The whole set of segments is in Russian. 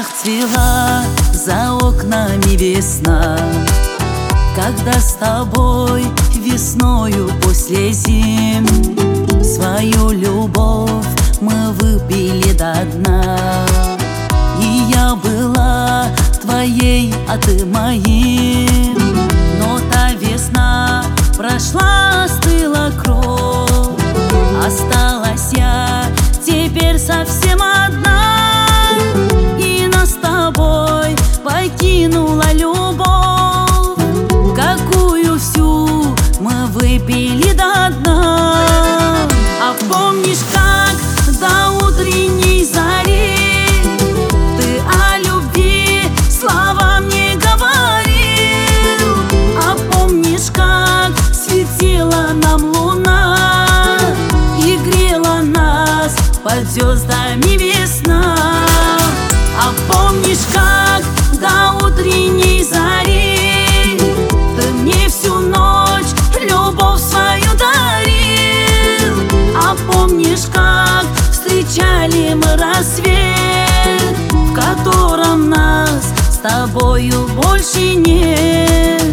Расцвела за окнами весна, когда с тобой весною после зим свою любовь мы выпили до дна. И я была твоей, а ты моим. Но та весна прошла, остыла кровь, осталась я теперь совсем одна. И нас с тобой покинула любовь, какую всю мы выпили до дна. А помнишь, как до утренней зари ты о любви слова мне говорил? А помнишь, как светила нам луна и грела нас под звездами весна? А помнишь, как до утренней зари ты мне всю ночь любовь свою дарил? А помнишь, как встречали мы рассвет, в котором нас с тобою больше нет?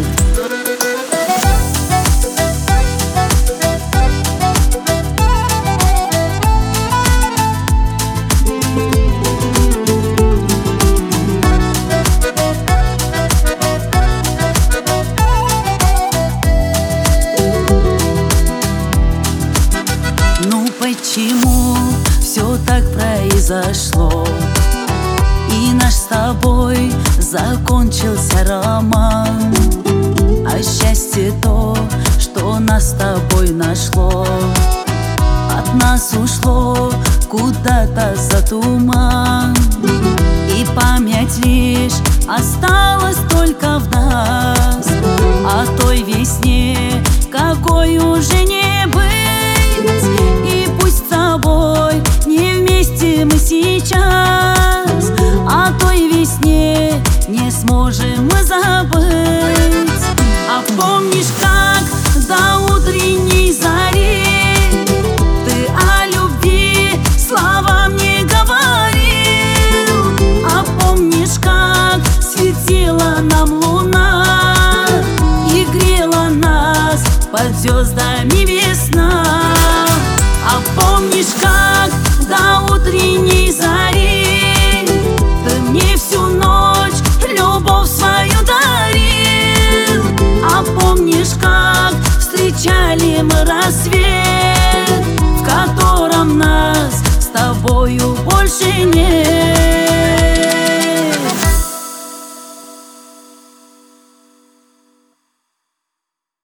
Почему все так произошло, и наш с тобой закончился роман? А счастье то, что нас с тобой нашло, от нас ушло куда-то за туман. И память лишь осталась только в нас о той весне, какой уже не быть. И пусть с тобой не вместе мы сейчас, о той весне не сможем мы забыть. А помнишь, как до утренней зари ты о любви слова мне говорил? А помнишь, как светила нам луна и грела нас под звездами весна? А помнишь, как до утренней зари ты мне всю ночь любовь свою дарил? А помнишь, как встречали мы рассвет, в котором нас с тобою больше нет?